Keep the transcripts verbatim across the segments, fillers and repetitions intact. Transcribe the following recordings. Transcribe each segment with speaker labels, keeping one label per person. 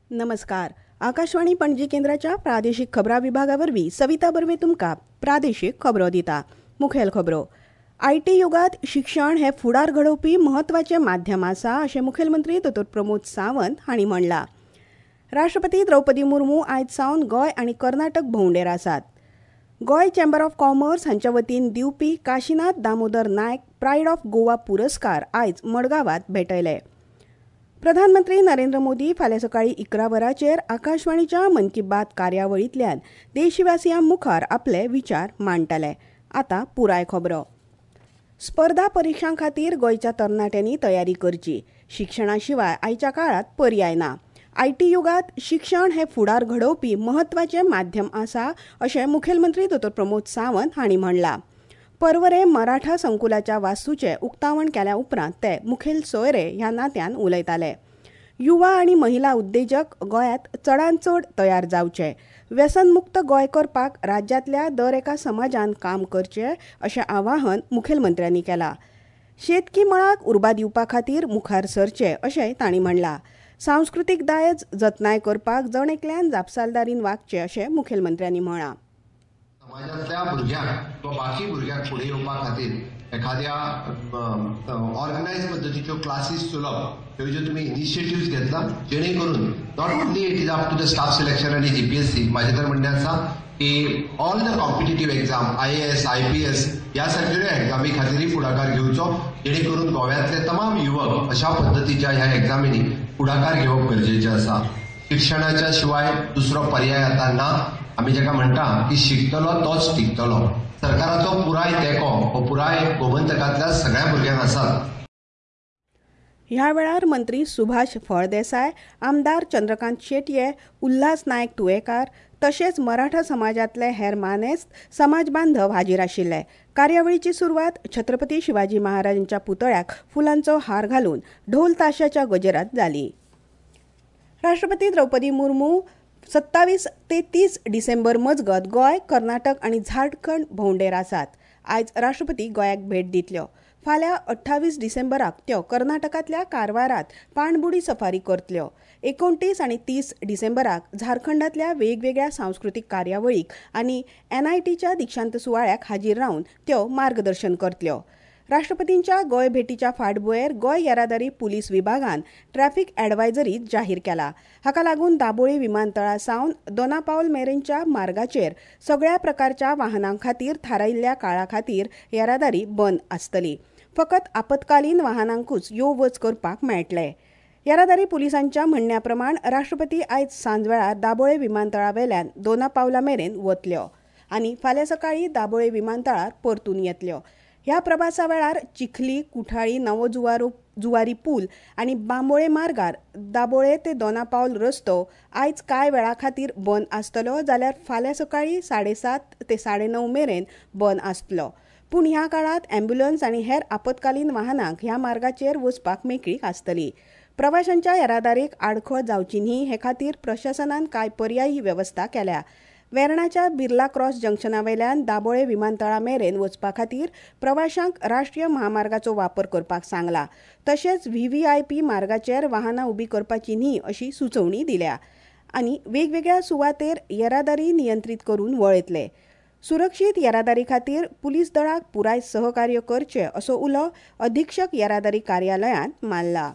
Speaker 1: नमस्कार. आकाशवाणी पणजी केंद्राच्या प्रादेशीक खबरां विभागावरवीं सविता बर्वे तुमकां प्रादेशीक खबरो दिता. मुखेल खबरो. आयटी युगात शिक्षण हे फुडार घडोवपी म्हत्वाचें माध्यम आसा अशें मुखेलमंत्री दोतोर प्रमोद सावंत हांणी म्हणलां. राष्ट्रपती द्रौपदी मुर्मू आयज सावन गोंय आनी कर्नाटक भोंवडेर आसात. गोंय चेंबर ऑफ कॉमर्स हांच्या वतीन दिवपी काशीनाथ दामोदर नायक प्रायड ऑफ गोवा पुरस्कार आयज मडगांवांत भेटयले. प्रधानमंत्री नरेंद्र मोदी फाल्यां सकाळीं इकरा वरांचेर आकाशवाणीच्या मन की बात कार्यावळींतल्यान देशवासियां मुखार आपले विचार मांडटले. आतां पुराय खबरो. स्पर्धा परिक्षां खातीर गोंयच्या तरणाट्यांनी तयारी करची. शिक्षणा शिवाय आयच्या काळात पर्याय ना. आयटी युगात शिक्षण हे फुडार घडोवपी म्हत्वाचें माध्यम आसा अशें मुखेलमंत्री दोतोर प्रमोद सावंत हांणी म्हणलां. पर्वरे मराठा संकुलाच्या वास्तूचें उक्तावण केल्या उपरांत ते मुखेल सोयरे ह्या नात्यान उलयताले. युवा आनी महिला उद्देजक गोंयांत चडांत चड तयार जावचे. व्यसनमुक्त गोंय करपाक राज्यांतल्या दर एका समाजान काम करचें अशें आवाहन मुखेलमंत्र्यांनी केलां. शेतकी मळाक उर्बा दिवपा खातीर मुखार सरचे अशेंय तांणी म्हणलां. सांस्कृतीक दायज जतनाय करपाक जण एकल्यान जापसालदारीन वागचें अशें मुखेलमंत्र्यांनी म्हळां.
Speaker 2: समाजातल्या भुरग्यांक किंवा बाकी भुरग्यांक फुडें येवपा खातीर एखाद्या ऑर्गनायज पद्दतीच्यो क्लासीस चलोवप, ह्यो ज्यो तुमी इनिशिएटिव्ह घेतला, जेणे करून not only it is up to the staff selection आनी जीपीएससी, म्हाजे तर म्हणणें आसा की all the competitive exam, I A S, I P S ह्या सारक्यो एक्झामी खातीरय फुडाकार घेवचो, जेणे करून गोव्यातले तमाम युवक अशा पद्दतीच्या ह्या एक्झामींनी फुडाकार घेवप गरजेचें आसा. शिक्षणाच्या शिवाय दुसरो पर्याय आतां ना. आमी जेका म्हणटा की शिकतलो तोच टिकतलो. सरकाराचो पुराय तेंको हो पुराय गोमंतकातल्या सगळ्या भुरग्यांक आसा.
Speaker 1: ह्या वेळार मंत्री सुभाष फळदेसाय, आमदार चंद्रकांत शेटये, उल्हास नायक तुयेकार तशेंच मराठा समाजातले हेर मानेस्त समाज बांधव हाजीर आशिल्ले. कार्यावळीची सुरवात छत्रपती शिवाजी महाराजांच्या पुतळ्याक फुलांचो हार घालून ढोल ताशाच्या गजरात जाली. राष्ट्रपती द्रौपदी मुर्मू सत्तावीस ते तीस डिसेंबर मजगत गोंय, कर्नाटक आनी झारखंड भोंवडेर आसात. आयज राष्ट्रपती गोंयाक भेट दितल्यो. फाल्यां अठ्ठावीस डिसेंबराक त्यो कर्नाटकांतल्या कारवारात पाणबुडी सफारी करतल्यो. एकोणतीस आनी तीस डिसेंबराक झारखंडांतल्या वेगवेगळ्या सांस्कृतीक कार्यावळीक आनी एनआयटीच्या दिक्षांत सुवाळ्याक हाजीर रावन त्यो मार्गदर्शन करतल्यो. राष्ट्रपतींच्या गोंय भेटीच्या फाटभुंयेर गोंय येरादारी पुलीस विभागान ट्रॅफिक एडवायझरी जाहीर केला. हाका लागून दाबोळी विमानतळा सावन दोनापावल मेरेनच्या मार्गाचेर सगळ्या प्रकारच्या वाहनां खातीर थारायिल्ल्या काळा खातीर येरादारी बंद आसतली. फकत आपतकालीन वाहनांकूच यो वच करपाक मेळटले. येरादारी पुलिसांच्या म्हणण्या प्रमाण राष्ट्रपती आयज सांजवेळार दाबोळे विमानतळावेल्यान दोनापावला मेरेन वतल्यो आनी फाल्यां सकाळीं दाबोळे विमानतळार परतून येतल्यो. ह्या प्रवासा वेळार चिखली, कुठाळी नवो जुवारो जुवारी पूल आनी बांबोळे मार्गार दाबोळे ते दोनापावल रस्तो आयज कांय वेळा खातीर बंद आसतलो जाल्यार फाल्यां सकाळीं साडेसात ते साडेणव मेरेन बंद आसतलो. पूण ह्या काळात अँब्युलन्स आनी हेर आपतकालीन वाहनांक ह्या मार्गाचेर वचपाक मेकळीक आसतली. प्रवाशांच्या येरादारीक आडखळ जावची न्ही हे खातीर प्रशासनान कांय पर्यायी वेवस्था केल्या. वेर्णाच्या बिर्ला क्रॉस जंक्शनावेल्यान दाबोळे विमानतळा मेरेन वचपा खातीर प्रवाशांक राष्ट्रीय महामार्गाचो वापर करपाक सांगला. तशेंच व्हीव्हीआयपी मार्गाचेर वाहनां उबी करपाची न्ही अशी सुचोवणी दिल्या आनी वेगवेगळ्या सुवातेर येरादारी नियंत्रीत करून वळयतले. सुरक्षीत येरादारी खातीर पुलीस दळाक पुराय सहकार्य करचे असो उलो अधीक्षक येरादारी कार्यालयान मारला.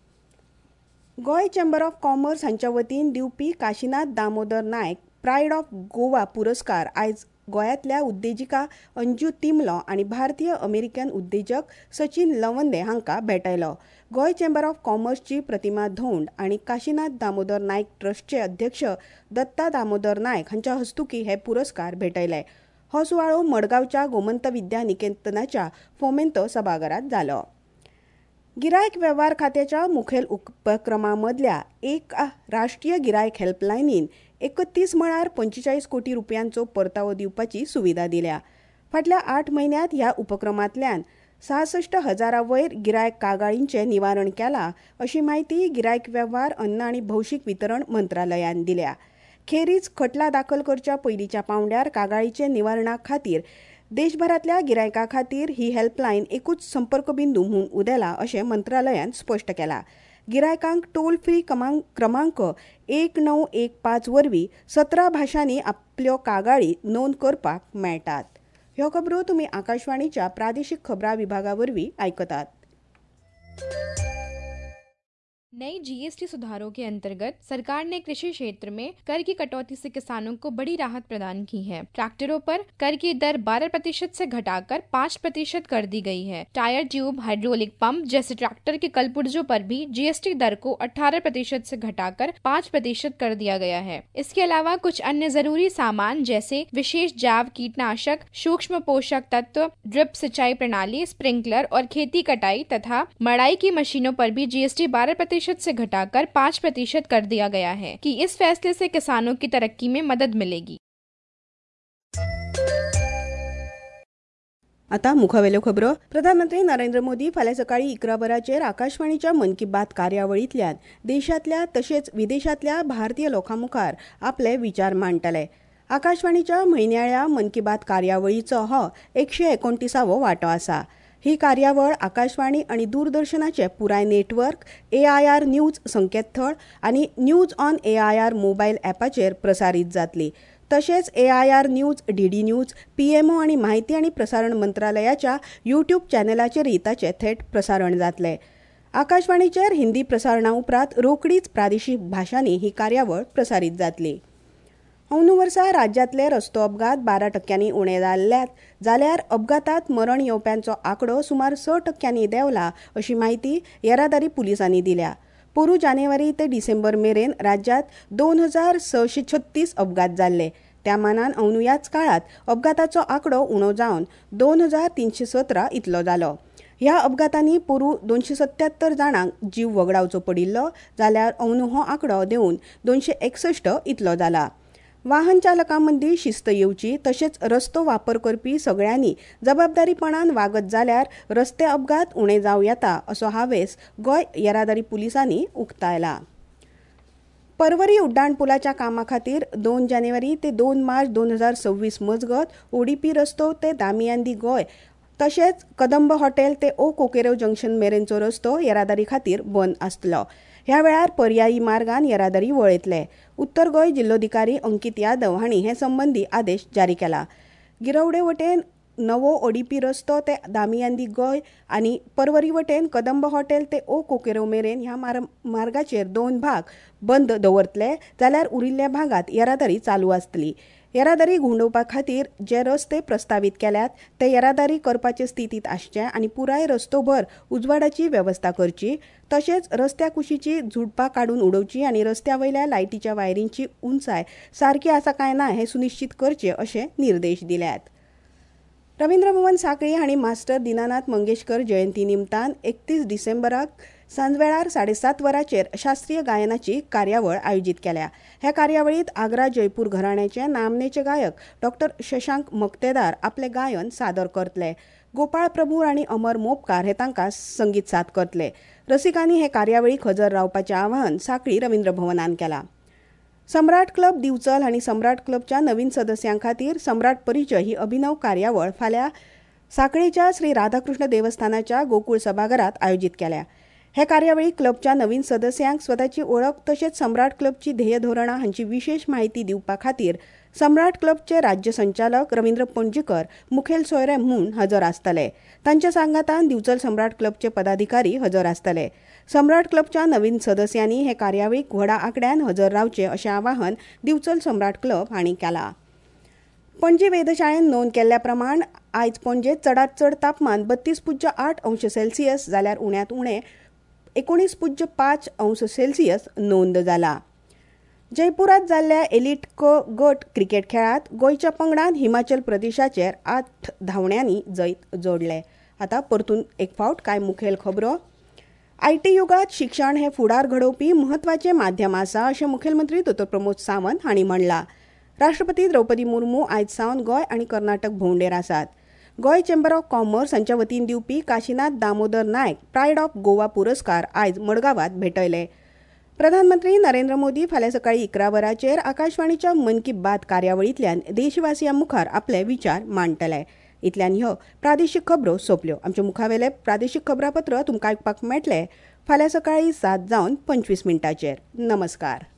Speaker 1: गोंय चेंबर ऑफ कॉमर्स हांच्या वतीन दिवपी काशीनाथ दामोदर नायक प्रायड ऑफ गोवा पुरस्कार आयज गोंयांतल्या उद्देजिका अंजू तिमलो आनी भारतीय अमेरिकन उद्देजक सचिन लवंदे हांकां भेटयलो. गोंय चेंबर ऑफ कॉमर्सची प्रतिमा धोंड आनी काशीनाथ दामोदर नायक ट्रस्टचे अध्यक्ष दत्ता दामोदर नायक हांच्या हस्तुकीं हे पुरस्कार भेटयले. हो सुवाळो मडगांवच्या गोमंत विद्या निकेतनाच्या फोमेंतो सभाघरांत जालो. गिरायक वेव्हार खात्याच्या मुखेल उपक्रमां मदल्या एक राष्ट्रीय गिरायक हेल्पलायनीन एकतीस मळार पंचेचाळीस कोटी रुपयांचो परतावो दिवपाची सुविधा दिल्या. फाटल्या आठ म्हयन्यांत ह्या उपक्रमांतल्यान सहासष्ट हजारा वयर गिरायक कागाळींचें निवारण केलां अशी माहिती गिरायक वेव्हार, अन्न आनी भौशीक वितरण मंत्रालयान दिल्या. खेरीज खटला दाखल करच्या पयलींच्या पावंड्यार कागाळीचे निवारणा खातीर देशभरातल्या गिरायकां खातीर ही हेल्पलायन एकूच संपर्क बिंदू म्हूण उदेला अशें मंत्रालयान स्पश्ट केलां. गिरायकांक टोल फ्री क्रमांक एक णव एक पाच वरवीं सतरा भाशांनी आपल्यो कागाळी नोंद करपाक मेळटात. ह्यो खबरो तुमी आकाशवाणीच्या प्रादेशीक खबरां विभागा वरवीं आयकतात.
Speaker 3: नई जीएसटी सुधारों के अंतर्गत सरकार ने कृषि क्षेत्र में कर की कटौती से किसानों को बड़ी राहत प्रदान की है. ट्रैक्टरों पर कर की दर बारह प्रतिशत से घटाकर पाँच प्रतिशत कर दी गई है. टायर ट्यूब, हाइड्रोलिक पंप जैसे ट्रैक्टर के कलपुर्जों पर भी जीएसटी दर को अठारह प्रतिशत से घटाकर पाँच प्रतिशत कर दिया गया है. इसके अलावा कुछ अन्य जरूरी सामान जैसे विशेष जैव कीटनाशक, सूक्ष्म पोषक तत्व, ड्रिप सिंचाई प्रणाली, स्प्रिंकलर और खेती कटाई तथा मड़ाई की मशीनों पर भी जीएसटी बारह प्रतिशत से घटाकर पाँच प्रतिशत कर दिया गया है कि इस फैसले से किसानों की तरक्की में मदद मिलेगी.
Speaker 1: आता मुखावेल्यो खबरो. प्रधानमंत्री नरेंद्र मोदी फाल्यां सकाळी इकरा वरांचेर आकाशवाणीच्या मन की बात कार्यावळींतल्यान देशांतल्या तशेंच विदेशांतल्या भारतीय लोकां मुखार आपले विचार मांडटले. आकाशवाणीच्या म्हयन्याळ्या मन की बात कार्यावळीचो हो एकशे एकोणतीसावो वांटो आसा. ही कार्यावळ आकाशवाणी आणि दूरदर्शनाचे पुराय नेटवर्क, एआयआर न्यूज संकेतथळ आणि न्यूज ऑन एआयआर मोबायल ॲपाचेर प्रसारीत जातली. तशेंच AIR news, DD news, PMO आणि माहिती आणि प्रसारण मंत्रालयाच्या युट्यूब चॅनलाचेरय ताचे थेट प्रसारण जातले. आकाशवाणीचेर हिंदी प्रसारणा उपरांत रोखडीच प्रादेशीक भाशांनी ही कार्यावळ प्रसारीत जातली. अंदू वर्सा राज्यांतले रस्तो अपघात बारा टक्क्यांनी उणे जाल्ल्यात जाल्यार अपघातांत मरण येवप्यांचो आंकडो सुमार स टक्क्यांनी देंवला अशी माहिती येरादारी पुलिसांनी दिल्या. पोरू जानेवारी ते डिसेंबर मेरेन राज्यांत दोन हजार सशे छत्तीस अपघात जाल्ले. त्या मानान अंदू ह्याच काळात अपघाताचो आंकडो उणो जावन दोन हजार तीनशे सतरा इतलो जालो. ह्या अपघातांनी पोरू दोनशे सत्यात्तर जाणांक जीव वगडावचो पडिल्लो जाल्यार अंदू हो आंकडो देंवन दोनशे एकसश्ट इतलो जाला. वाहन चालकां मदीं शिस्त येवची तशेंच रस्तो वापर करपी सगळ्यांनी जबाबदारीपणान वागत जाल्यार रस्ते अपघात उणे जावं येता असो हावेस गोंय येरादारी पुलिसांनी उक्तायला. पर्वरी उड्डाणपुलाच्या कामा खातीर दोन जानेवारी ते दोन मार्च दोन हजार सव्वीस मजगत ओडीपी रस्तो ते दामियांदी गोंय तशेंच कदंब हॉटेल ते ओ कोकेरेव जंक्शन मेरेनचो रस्तो येरादारी खातीर बंद आसतलो. ह्या वेळार पर्यायी मार्गान येरादारी वळयतले. उत्तर गोंय जिल्लोधिकारी अंकीत यादव हांणी हे संबंधी आदेश जारी केला. गिरवडे वटेन नवो ओडीपी रस्तो ते दामियांदी गोंय आनी पर्वरी वटेन कदंब हॉटेल ते ओ कोकेरेव मेरेन ह्या मार्गाचेर दोन भाग बंद दवरतले जाल्यार उरिल्ल्या भागात येरादारी चालू आसतली. येरादारी घुंडोवपा खातीर जे रस्ते प्रस्तावीत केल्यात ते येरादारी करपाचे स्थितीत आसचे आनी पुराय रस्तोभर उजवाडाची वेवस्था करची तशेंच रस्त्या कुशीची झुडपां काडून उडोवची आनी रस्त्या वयल्या लायटीच्या वायरींची उंचाय सारकी आसा काय ना हें सुनिश्चित करचें अशे निर्देश दिल्यात. रवींद्र भवन सांखळी हांणी मास्टर दिनानाथ मंगेशकर जयंती निमतान एकतीस डिसेंबराक सांजवेळार साडेसात वरांचेर शास्त्रीय गायनाची कार्यावळ आयोजीत केल्या. ह्या कार्यावळीत आग्रा जयपूर घराण्याचे नामनेचे गायक डॉक्टर शशांक मक्तेदार आपले गायन सादर करतले. गोपाळ प्रभू आनी अमर मोपकार हे तांकां संगीत साथ करतले. रसिकांनी हे कार्यावळीक हजर रावपाचें आवाहन सांखळी रवींद्र भवनान केलां. सम्राट क्लब दिवचल हांणी सम्राट क्लबच्या नवीन सदस्यां खातीर सम्राट परिचय ही अभिनव कार्यावळ फाल्यां सांखळेच्या श्री राधाकृष्ण देवस्थानाच्या गोकुळ सभाघरात आयोजीत केल्या. हे कार्यावळीक क्लबच्या नवीन सदस्यांक स्वताची ओळख तशेंच सम्राट क्लबची ध्येय धोरणां हांची विशेष माहिती दिवपा खातीर सम्राट क्लबचे राज्य संचालक रवींद्र पणजीकर मुखेल सोयरे म्हूण हजर आसतले. तांच्या सांगातान दिवचल सम्राट क्लबचे पदाधिकारी हजर आसतले. सम्राट क्लबच्या नवीन सदस्यांनी हे कार्यावळीक व्हडा आंकड्यान हजर रावचे अशें आवाहन दिवचल सम्राट क्लब हांणी केलां. पणजी वेधशाळेन नोंद केल्ल्या प्रमाण आयज पणजेत चडांत चड तापमान बत्तीस पुज्य आठ अंश सेल्सियस जाल्यार उण्यांत उणें एकोणीस पुज्य पाच अंश सेल्सियस नोंद जाला. जयपुरात जाल्ल्या एलिट क गट क्रिकेट खेळात गोंयच्या पंगडान हिमाचल प्रदेशाचेर आठ धांवड्यांनी जैत जोडले. आतां परतून एक फावट कांय मुखेल खबरो. आयटी युगात शिक्षण हे फुडार घडोवपी म्हत्वाचें माध्यम आसा अशें मुखेलमंत्री दोतोर प्रमोद सावंत हांणी म्हणलां. राष्ट्रपती द्रौपदी मुर्मू आयज सावन गोंय आनी कर्नाटक भोंवडेर आसात. गोंय चेंबर ऑफ कॉमर्स हांच्या वतीन दिवपी काशीनाथ दामोदर नायक प्रायड ऑफ गोवा पुरस्कार आयज मडगांवांत भेटयले. प्रधानमंत्री नरेंद्र मोदी फाल्यां सकाळी इकरा वरांचेर आकाशवाणीच्या मन की बात कार्यावळींतल्यान देशवासियां मुखार आपले विचार मांडटले. इतल्यान ह्यो प्रादेशीक खबरो सोंपल्यो. आमचे मुखावेले प्रादेशीक खबरापत्र तुमकां आयकुपाक मेळटले फाल्यां सकाळीं सात जावन पंचवीस मिनटांचेर. नमस्कार.